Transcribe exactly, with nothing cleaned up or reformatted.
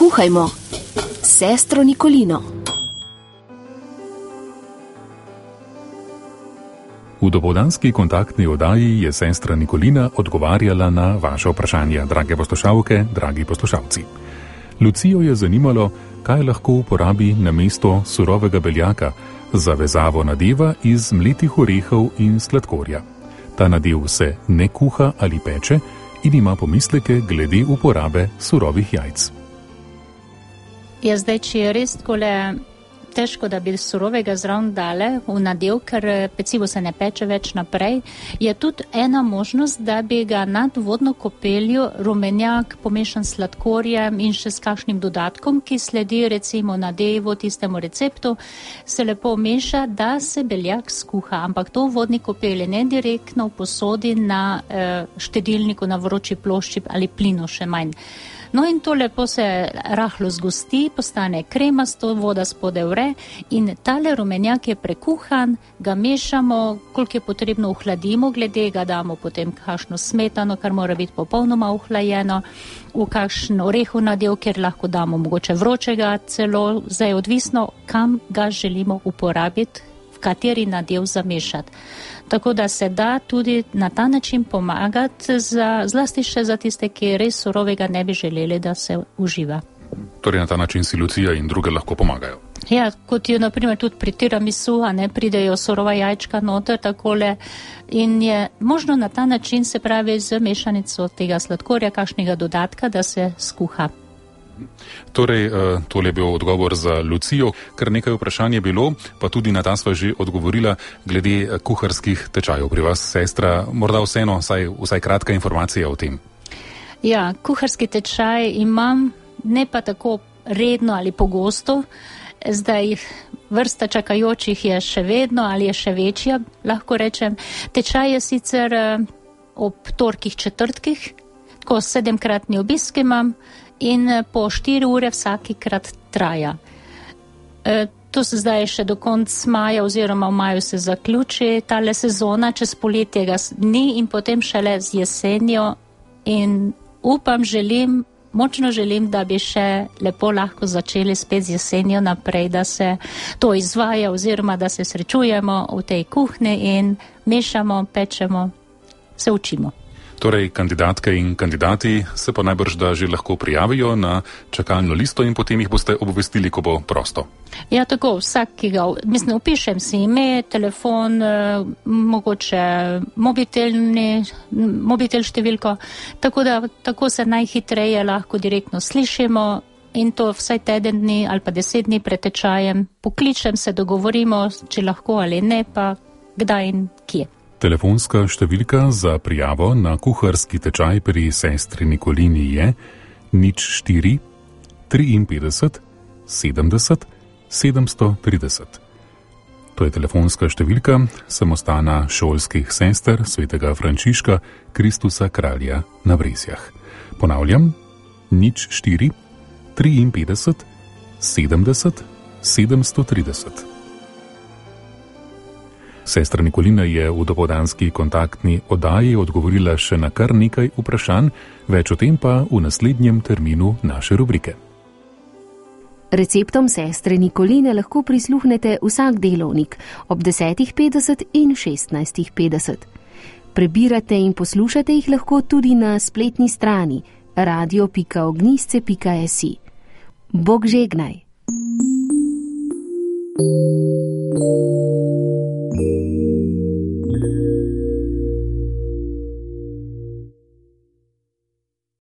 Kuhajmo s sestro Nikolino. V dopoldanski kontaktni oddaji je sestra Nikolina odgovarjala na vaše vprašanja, drage poslušalke, dragi poslušalci. Lucijo je zanimalo, kaj lahko uporabi namesto surovega beljaka za vezavo nadeva iz mletih orehov in sladkorja. Ta nadev se ne kuha ali peče in ima pomisleke glede uporabe surovih jajc. Ja, zdaj, če je res takole težko, da bi surovega zraven dale v nadev, ker pecivo se ne peče več naprej, je tudi ena možnost, da bi ga nad vodno kopeljo rumenjak pomešan s sladkorjem in še s kakšnim dodatkom, ki sledi recimo nadevu, tistemu receptu, se lepo meša, da se beljak skuha, ampak to v vodni kopelji, ne direktno v posodi na eh, štedilniku, na vroči plošči ali plinu še manj. No in to lepo se rahlo zgosti, postane kremasto, voda spode vre in tale rumenjak je prekuhan, ga mešamo, koliko je potrebno ohladimo, glede ga damo potem kakšno smetano, kar mora biti popolnoma ohlajeno, v kakšen orehov nadev, kjer lahko damo mogoče vročega celo, zdaj odvisno, kam ga želimo uporabiti, v kateri nadev zamešati. Tako da se da tudi na ta način pomagati, za, zlasti še za tiste, ki res surovega ne bi želeli, da se uživa. Torej na ta način si Lucija in druge lahko pomagajo. Ja, kot je naprimer tudi pri tiramisu, a ne pridejo surova jajčka noter takole in je možno na ta način, se pravi z mešanico tega sladkorja, kakšnega dodatka, da se skuha. Torej, tole je bil odgovor za Lucijo, ker nekaj vprašanj je bilo, pa tudi na ta sva že odgovorila glede kuharskih tečajev pri vas, sestra, morda vseeno, vsaj, vsaj kratka informacija o tem. Ja, kuharski tečaj imam, ne pa tako redno ali pogosto, zdaj vrsta čakajočih je še vedno ali je še večja, lahko rečem. Tečaj je sicer ob torkih, četrtkih, tako sedemkratni obisk imam, in po štiri ure vsakikrat traja. E, to se zdaj še do konca maja oziroma v maju se zaključi tale sezona, čez poletje ga ni in potem šele z jesenjo in upam, želim, močno želim, da bi še lepo lahko začeli spet z jesenjo naprej, da se to izvaja oziroma da se srečujemo v tej kuhni in mešamo, pečemo, se učimo. Torej, kandidatke in kandidati se pa najbrž da že lahko prijavijo na čakalno listo in potem jih boste obvestili, ko bo prosto. Ja, tako, vsakega, mislim, upišem si ime, telefon, mogoče mobitelni, mobitel številko, tako da tako se najhitreje lahko direktno slišimo in to vsaj teden dni ali pa deset dni pred tečajem. Pokličem se, dogovorimo, če lahko ali ne, pa kdaj in kje. Telefonska številka za prijavo na kuharski tečaj pri sestri Nikolini je nič štiri triinpetdeset sedemdeset sedemsto trideset. To je telefonska številka samostana šolskih sester svetega Frančiška Kristusa Kralja na Brezjah. Ponavljam, nič štiri triinpetdeset sedemdeset sedemsto trideset. Sestra Nikolina je v dopoldanski kontaktni oddaji odgovorila še na kar nekaj vprašanj, več o tem pa v naslednjem terminu naše rubrike. Receptom sestre Nikoline lahko prisluhnete vsak delovnik ob desetih petdeset in šestnajstih petdeset. Prebirate in poslušate jih lahko tudi na spletni strani radio pika ognisce pika si. Bog žegnaj!